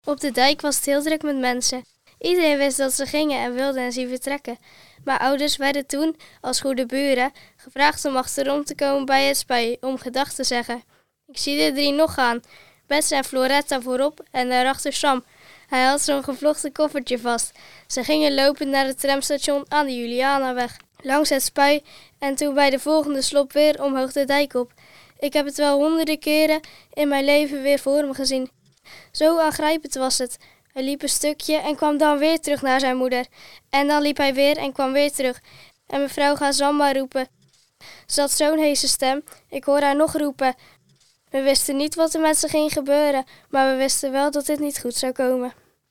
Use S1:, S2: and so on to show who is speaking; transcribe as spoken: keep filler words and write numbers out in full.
S1: Op de dijk was het heel druk met mensen. Iedereen wist dat ze gingen en wilde hen zien vertrekken. Mijn ouders werden toen, als goede buren, gevraagd om achterom te komen bij het spui om gedag te zeggen. Ik zie de drie nog gaan. Bets en Floretta voorop en daarachter Sam. Hij had zo'n gevlochten koffertje vast. Ze gingen lopend naar het tramstation aan de Julianaweg. Langs het spui en toen bij de volgende slop weer omhoog de dijk op. Ik heb het wel honderden keren in mijn leven weer voor me gezien. Zo aangrijpend was het. Hij liep een stukje en kwam dan weer terug naar zijn moeder. En dan liep hij weer en kwam weer terug. En mevrouw gaat Zamba roepen. Ze had zo'n heese stem. Ik hoor haar nog roepen. We wisten niet wat er met ze ging gebeuren, maar we wisten wel dat dit niet goed zou komen.